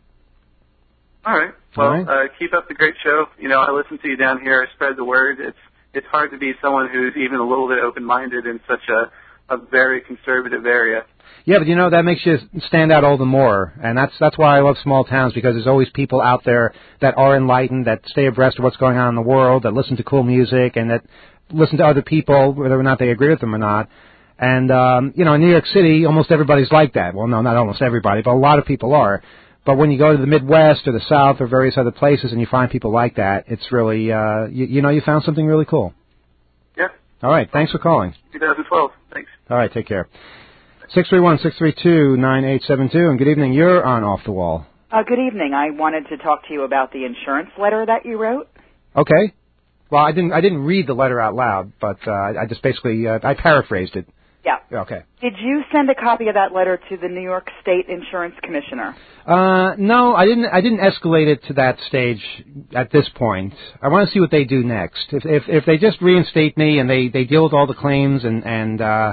All right. Well,
all right.
Uh, keep up the great show. You know, I listen to you down here. I spread the word. It's it's hard to be someone who's even a little bit open-minded in such a, a very conservative area.
Yeah, but you know, that makes you stand out all the more. And that's that's why I love small towns, because there's always people out there that are enlightened, that stay abreast of what's going on in the world, that listen to cool music, and that listen to other people, whether or not they agree with them or not. And, um, you know, in New York City, almost everybody's like that. Well, no, not almost everybody, but a lot of people are. But when you go to the Midwest or the South or various other places and you find people like that, it's really, uh, you, you know, you found something really cool.
Yeah.
All right. Thanks for calling.
twenty twelve. Thanks.
All right. Take care. six three one, six three two, nine eight seven two. And good evening. You're on Off the Wall.
Uh, good evening. I wanted to talk to you about the insurance letter that you wrote.
Okay. Well, I didn't, I didn't read the letter out loud, but, uh, I just basically, uh, I paraphrased it.
Yeah.
Okay.
Did you send a copy of that letter to the New York State Insurance Commissioner?
Uh, no, I didn't. I didn't escalate it to that stage at this point. I want to see what they do next. If if, if they just reinstate me and they, they deal with all the claims and and uh,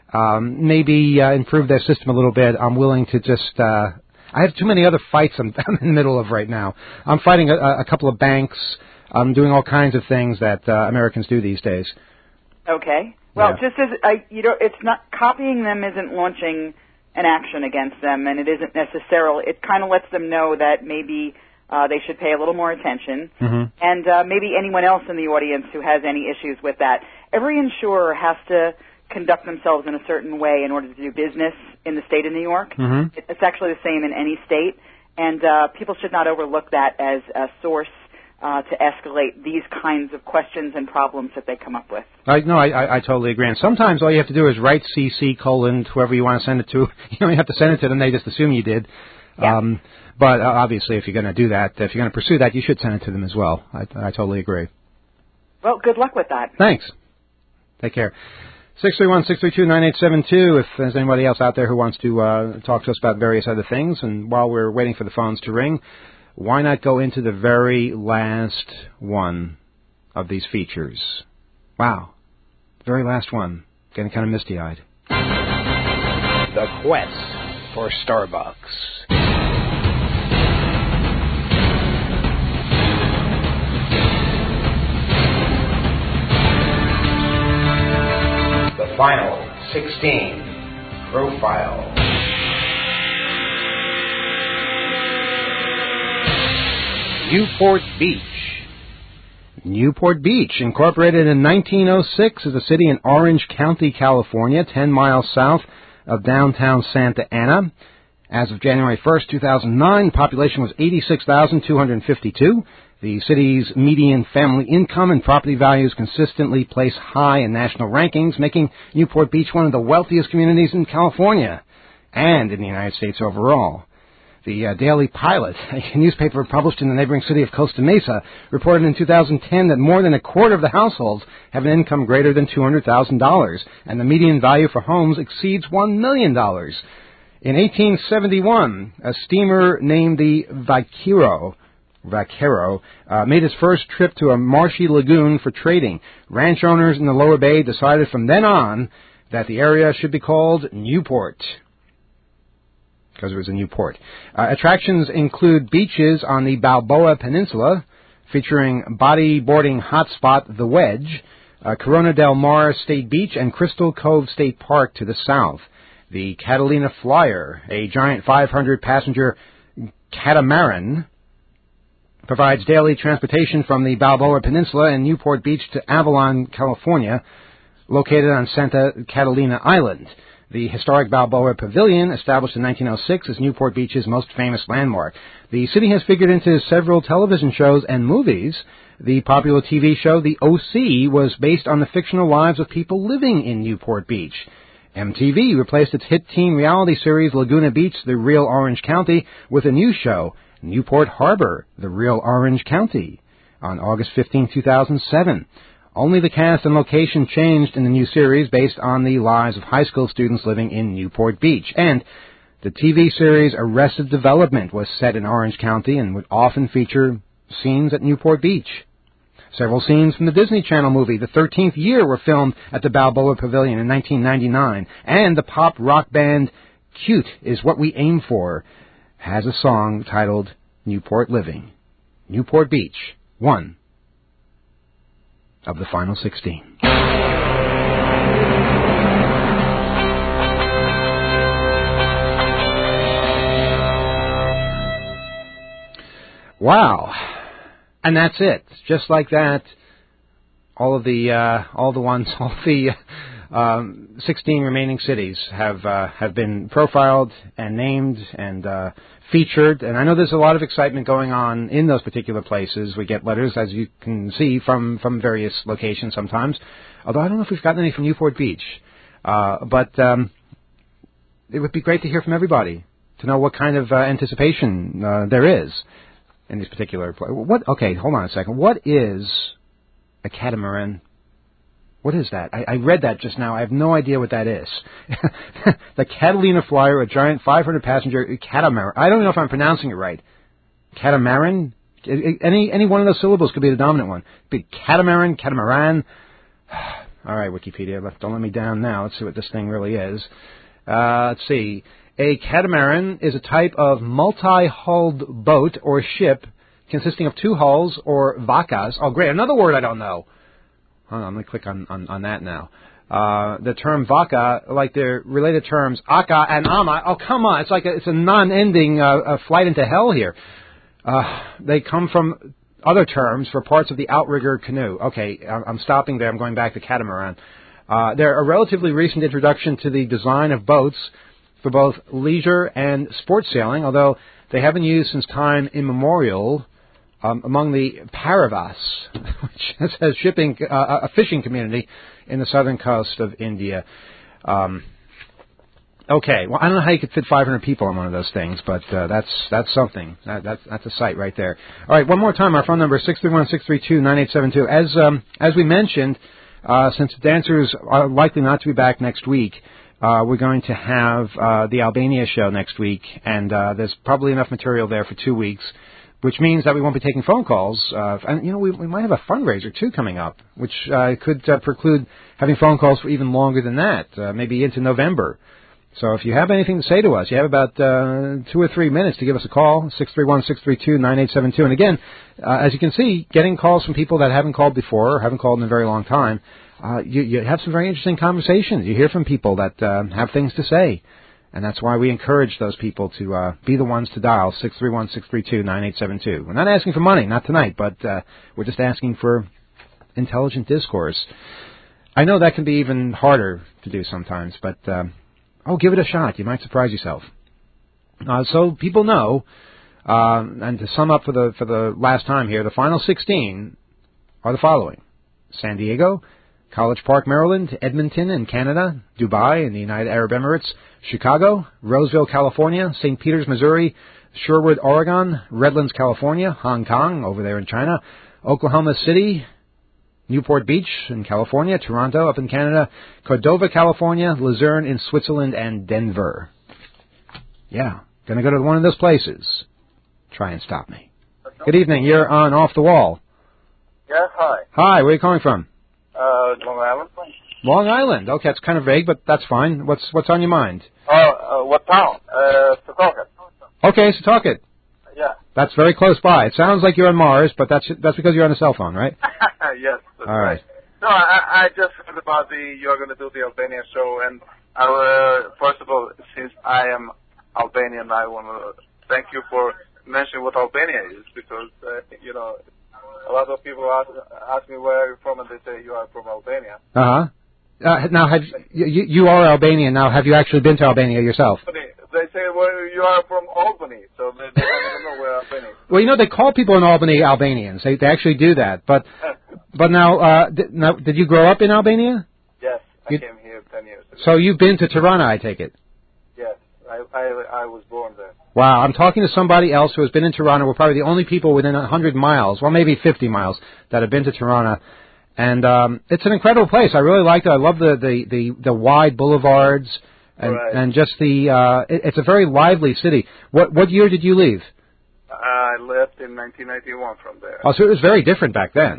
um, maybe uh, improve their system a little bit, I'm willing to just. Uh, I have too many other fights I'm, I'm in the middle of right now. I'm fighting a, a couple of banks. I'm doing all kinds of things that uh, Americans do these days.
Okay. Well,
Yeah.
just as I, you know, it's not copying them isn't launching an action against them, and it isn't necessarily. It kind of lets them know that maybe uh, they should pay a little more attention,
Mm-hmm.
and uh, maybe anyone else in the audience who has any issues with that. Every insurer has to conduct themselves in a certain way in order to do business in the state of New York.
Mm-hmm.
It, it's actually the same in any state, and uh, people should not overlook that as a source Uh, to escalate these kinds of questions and problems that they come up with.
I, no, I, I, I totally agree. And sometimes all you have to do is write C C colon whoever you want to send it to. You don't have to send it to them. They just assume you did.
Yeah.
Um, but uh, obviously, if you're going to do that, if you're going to pursue that, you should send it to them as well. I, I totally agree.
Well, good luck with that.
Thanks. Take care. six three one, six three two, nine eight seven two if there's anybody else out there who wants to uh, talk to us about various other things. And while we're waiting for the phones to ring, why not go into the very last one of these features? Wow. The very last one. Getting kind of misty-eyed. The quest for Starbucks. The final sixteen profile. Newport Beach. Newport Beach, incorporated in nineteen oh six, is a city in Orange County, California, ten miles south of downtown Santa Ana. As of January first, two thousand nine, the population was eighty-six thousand two hundred fifty-two. The city's median family income and property values consistently place high in national rankings, making Newport Beach one of the wealthiest communities in California and in the United States overall. The uh, Daily Pilot, a newspaper published in the neighboring city of Costa Mesa, reported in two thousand ten that more than a quarter of the households have an income greater than two hundred thousand dollars, and the median value for homes exceeds one million dollars. In eighteen seventy-one, a steamer named the Vaquero, Vaquero uh, made its first trip to a marshy lagoon for trading. Ranch owners in the lower bay decided from then on that the area should be called Newport, because it was a new port. Uh, attractions include beaches on the Balboa Peninsula, featuring bodyboarding hotspot The Wedge, uh, Corona del Mar State Beach, and Crystal Cove State Park to the south. The Catalina Flyer, a giant five hundred passenger catamaran, provides daily transportation from the Balboa Peninsula and Newport Beach to Avalon, California, located on Santa Catalina Island. The historic Balboa Pavilion, established in nineteen oh six, is Newport Beach's most famous landmark. The city has figured into several television shows and movies. The popular T V show The O C was based on the fictional lives of people living in Newport Beach. M T V replaced its hit teen reality series Laguna Beach, The Real Orange County, with a new show, Newport Harbor, The Real Orange County, on August fifteenth, two thousand seven. Only the cast and location changed in the new series based on the lives of high school students living in Newport Beach. And the T V series Arrested Development was set in Orange County and would often feature scenes at Newport Beach. Several scenes from the Disney Channel movie The thirteenth Year were filmed at the Balboa Pavilion in nineteen ninety-nine. And the pop rock band Cute Is What We Aim For has a song titled Newport Living. Newport Beach, one of the final sixteen. Wow. And that's it. Just like that, all of the uh, all the ones, all the um, sixteen remaining cities have uh, have been profiled and named and uh, featured. And I know there's a lot of excitement going on in those particular places. We get letters, as you can see, from, from various locations sometimes. Although I don't know if we've gotten any from Newport Beach. Uh, but um, it would be great to hear from everybody, to know what kind of uh, anticipation uh, there is in these particular places. What? Okay, hold on a second. What is a catamaran? What is that? I, I read that just now. I have no idea what that is. The Catalina Flyer, a giant five hundred passenger catamaran. I don't know if I'm pronouncing it right. Catamaran? Any any one of those syllables could be the dominant one. Be catamaran, catamaran. All right, Wikipedia, don't let me down now. Let's see what this thing really is. Uh, let's see. A catamaran is a type of multi-hulled boat or ship consisting of two hulls or vacas. Oh, great. Another word I don't know. Hold on, let me click on, on, on that now. Uh, the term vaca, like the related terms aka and ama. Oh, come on. It's like a, it's a non-ending uh, a flight into hell here. Uh, they come from other terms for parts of the outrigger canoe. Okay, I'm stopping there. I'm going back to catamaran. Uh, they're a relatively recent introduction to the design of boats for both leisure and sports sailing, although they have been used since time immemorial um, among the Paravas, which is a shipping, uh, a fishing community in the southern coast of India. Um, okay, well, I don't know how you could fit five hundred people on one of those things, but uh, that's that's something. That, that's that's a sight right there. All right, one more time. Our phone number is six three one, six three two, nine eight seven two. As um, as we mentioned, uh, since the dancers are likely not to be back next week, Uh, we're going to have uh, the Albania show next week, and uh, there's probably enough material there for two weeks, which means that we won't be taking phone calls. Uh, and, you know, we, we might have a fundraiser, too, coming up, which uh, could uh, preclude having phone calls for even longer than that, uh, maybe into November. So if you have anything to say to us, you have about uh, two or three minutes to give us a call, six three one, six three two, nine eight seven two. And again, uh, as you can see, getting calls from people that haven't called before or haven't called in a very long time, Uh, you, you have some very interesting conversations. You hear from people that uh, have things to say. And that's why we encourage those people to uh, be the ones to dial six three one, six three two, nine eight seven two. We're not asking for money, not tonight, but uh, we're just asking for intelligent discourse. I know that can be even harder to do sometimes, but, uh, oh, give it a shot. You might surprise yourself. Uh, so people know, uh, and to sum up for the, for the last time here, the final sixteen are the following: San Diego, College Park, Maryland, Edmonton in Canada, Dubai in the United Arab Emirates, Chicago, Roseville, California, Saint Peters, Missouri, Sherwood, Oregon, Redlands, California, Hong Kong, over there in China, Oklahoma City, Newport Beach in California, Toronto up in Canada, Cordova, California, Luzerne in Switzerland, and Denver. Yeah, gonna go to one of those places. Try and stop me. Good evening, you're on Off the Wall.
Yes, hi.
Hi, where are you calling from?
Uh, Long Island.
Long Island. Okay, that's kind of vague, but that's fine. What's what's on your mind?
Oh, uh, what town? Uh, Setauket.
Okay, Setauket.
Yeah.
That's very close by. It sounds like you're on Mars, but that's that's because you're on a cell phone, right?
Yes. That's
All right.
right. No, I, I just heard about the you're going to do the Albania show, and I, uh, first of all, since I am Albanian, I want to thank you for mentioning what Albania is, because uh, you know. A lot of people ask, ask me where you're from, and they say you are from Albania.
Uh-huh. Uh, now, have you, you, you are Albanian. Now, have you actually been to Albania yourself?
They say, well, you are from Albany, so they, they don't even know where Albania is.
Well, you know, they call people in Albany Albanians. They, they actually do that. But but now, uh, did, now, did you grow up in Albania?
Yes, I
you,
came here ten years ago.
So you've been to Tirana, I take it?
Yes, I, I, I was born there.
Wow, I'm talking to somebody else who has been in Tirana. We're probably the only people within one hundred miles, well, maybe fifty miles, that have been to Tirana. And um, it's an incredible place. I really liked it. I love the, the, the, the wide boulevards and,
right.
and just the, uh, it, it's a very lively city. What what year did you leave?
I left in nineteen ninety-one from there.
Oh, so it was very different back then.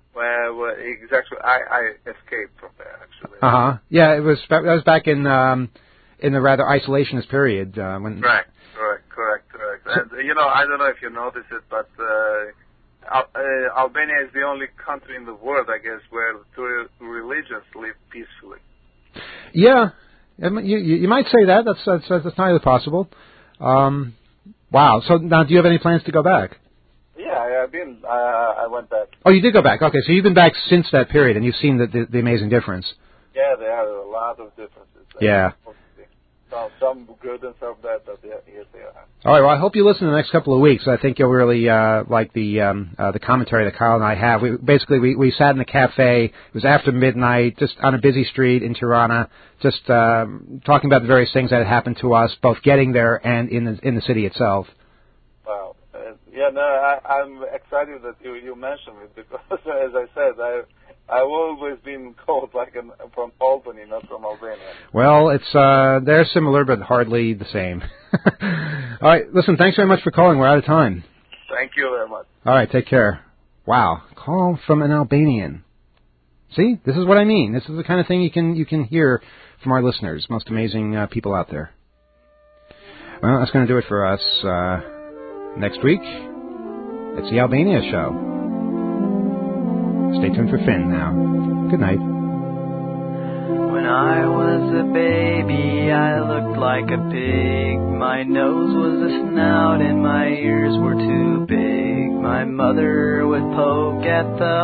where, where exactly I, I escaped from there actually.
Uh huh. Yeah, it was that was back in um, in the rather isolationist period uh, when.
Right. Correct. Correct. Correct. And uh, you know, I don't know if you noticed it, but uh, Al- uh, Albania is the only country in the world, I guess, where the two religions live peacefully.
Yeah, you, you might say that. That's that's, that's entirely possible. Um, wow. So now, do you have any plans to go back?
Yeah, I, I've been. Uh, I went back.
Oh, you did go back. Okay, so you've been back since that period, and you've seen the the, the amazing difference.
Yeah, there are a lot of differences.
Yeah.
Some, some good and some bad, but yeah, yes, they are.
All right. Well, I hope you listen in the next couple of weeks. I think you'll really uh, like the um, uh, the commentary that Kyle and I have. We basically we, we sat in a cafe. It was after midnight, just on a busy street in Tirana, just um, talking about the various things that had happened to us, both getting there and in the in the city itself.
Wow. Uh, yeah, no, I, I'm excited that you you mentioned it because, as I said, I. I've always been called like an, from Albany, not from Albania.
Well, it's uh, they're similar, but hardly the same. All right, listen, thanks very much for calling. We're out of time.
Thank you very much.
All right, take care. Wow, call from an Albanian. See, this is what I mean. This is the kind of thing you can you can hear from our listeners. Most amazing uh, people out there. Well, that's going to do it for us. Uh, next week, it's the Albania Show. Stay tuned for Finn now. Good night.
When I was a baby, I looked like a pig. My nose was a snout and my ears were too big. My mother would poke at the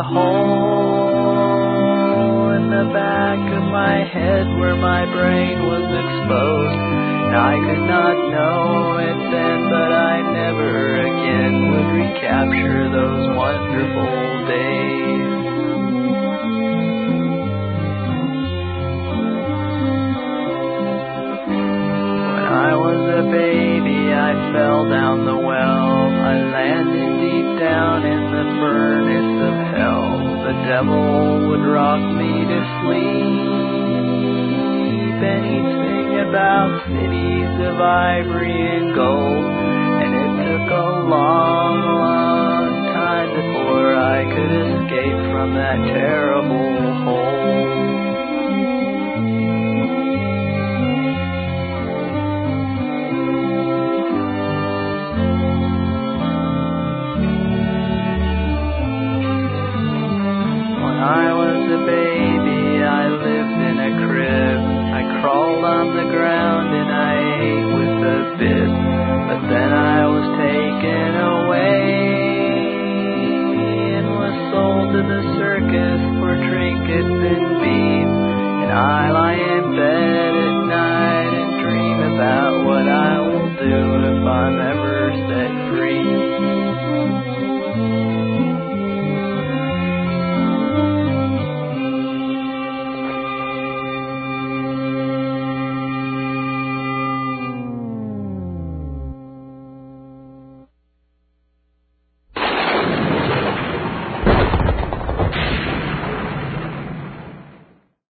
hole in the back of my head where my brain was exposed. And I could not know it then, but I never again would recapture those wonderful days. I was a baby, I fell down the well. I landed deep down in the furnace of hell. The devil would rock me to sleep, and he'd sing about cities of ivory and gold. And it took a long, long time before I could escape from that terrible hole.